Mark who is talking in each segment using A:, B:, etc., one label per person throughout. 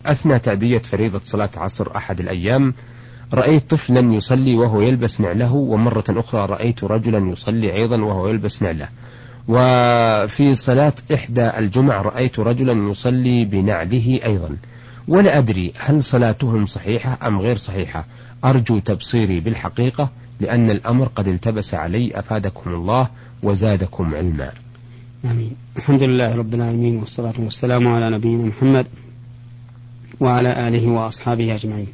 A: أثناء تأدية فريضة صلاة عصر أحد الأيام رأيت طفلا يصلي وهو يلبس نعله، ومرة أخرى رأيت رجلا يصلي أيضا وهو يلبس نعله. وفي صلاة إحدى الجمع رأيت رجلا يصلي بنعله أيضا، ولا أدري هل صلاتهم صحيحة أم غير صحيحة. أرجو تبصيري بالحقيقة لأن الأمر قد التبس علي، أفادكم الله وزادكم علما.
B: آمين. الحمد لله رب العالمين، والصلاة والسلام على نبينا محمد وعلى آله وأصحابه أجمعين.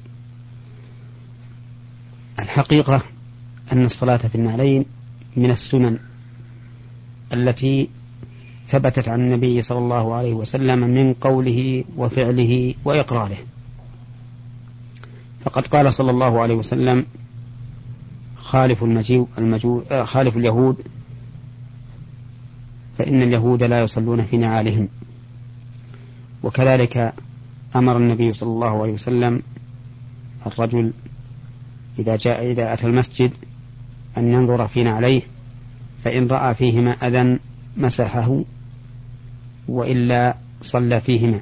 B: الحقيقة أن الصلاة في النعلين من السنن التي ثبتت عن النبي صلى الله عليه وسلم من قوله وفعله وإقراره. فقد قال صلى الله عليه وسلم: خالف اليهود فإن اليهود لا يصلون في نعالهم. وكذلك أمر النبي صلى الله عليه وسلم الرجل إذا أتى المسجد أن ينظر في نعليه، فإن رأى فيهما أذى مسحه وإلا صلى فيهما،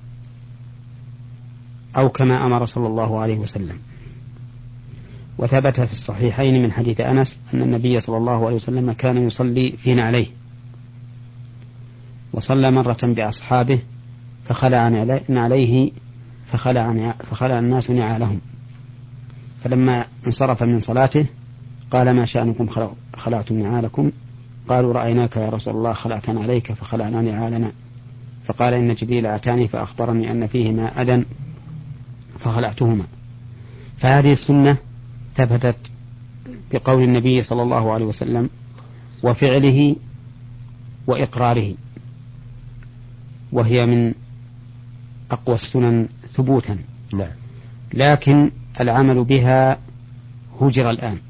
B: أو كما أمر صلى الله عليه وسلم. وثبت في الصحيحين من حديث أنس أن النبي صلى الله عليه وسلم كان يصلي في نعليه، وصلى مرة بأصحابه فخلع نعليه فخلع الناس نعالهم، فلما انصرف من صلاته قال: ما شأنكم خلعتم نعالكم؟ قالوا: رأيناك يا رسول الله خلعتنا عليك فخلعنا نعالنا. فقال: إن جبريل أتاني فأخبرني أن فيهما أذى فخلعتهما. فهذه السنة ثبتت بقول النبي صلى الله عليه وسلم وفعله وإقراره، وهي من أقوى السنن ثبوتا.
A: نعم.
B: لكن العمل بها هجر الآن،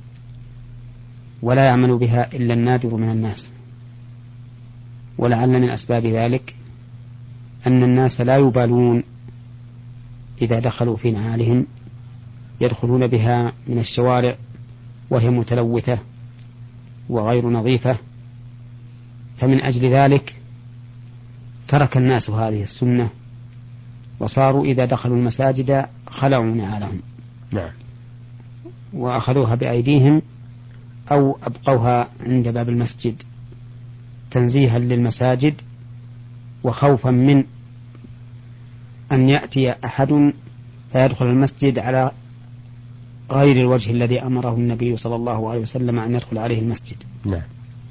B: ولا يعمل بها إلا النادر من الناس. ولعل من أسباب ذلك أن الناس لا يبالون إذا دخلوا في نعالهم، يدخلون بها من الشوارع وهي متلوثة وغير نظيفة، فمن أجل ذلك ترك الناس هذه السنة، وصاروا إذا دخلوا المساجد خلعوا نعالهم.
A: نعم.
B: وأخذوها بأيديهم أو أبقوها عند باب المسجد تنزيها للمساجد، وخوفا من أن يأتي أحد فيدخل المسجد على غير الوجه الذي أمره النبي صلى الله عليه وسلم أن يدخل عليه المسجد.
A: نعم.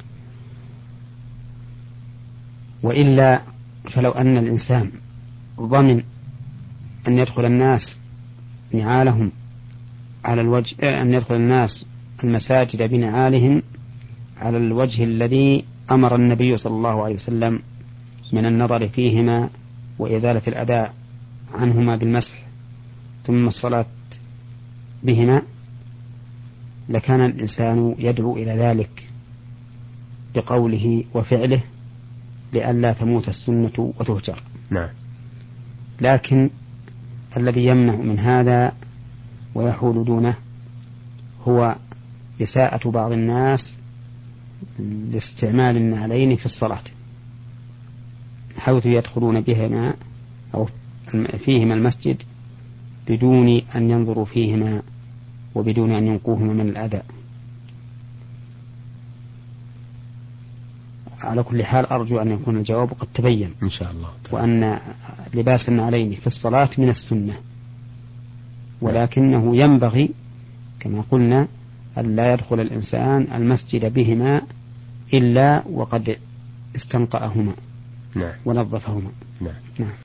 B: وإلا فلو أن الإنسان ضمن أن يدخل الناس نعالهم على الوجه، أن يدخل الناس المساجد بنعالهم على الوجه الذي أمر النبي صلى الله عليه وسلم من النظر فيهما وإزالة الأذى عنهما بالمسح ثم الصلاة بهما، لكان الإنسان يدعو إلى ذلك بقوله وفعله لئلا تموت السنة وتهجر.
A: نعم.
B: لكن الذي يمنع من هذا ويحول دونه هو إساءة بعض الناس لاستعمال النعلين في الصلاة، حيث يدخلون بهما أو فيهما المسجد بدون أن ينظروا فيهما وبدون أن ينقوهما من الأذى. على كل حال أرجو أن يكون الجواب قد تبين
A: إن شاء الله،
B: وأن لباس النعلين في الصلاة من السنة، ولكنه ينبغي كما قلنا أن لا يدخل الإنسان المسجد بهما إلا وقد استنقأهما.
A: نعم.
B: ونظفهما.
A: نعم.
B: نعم.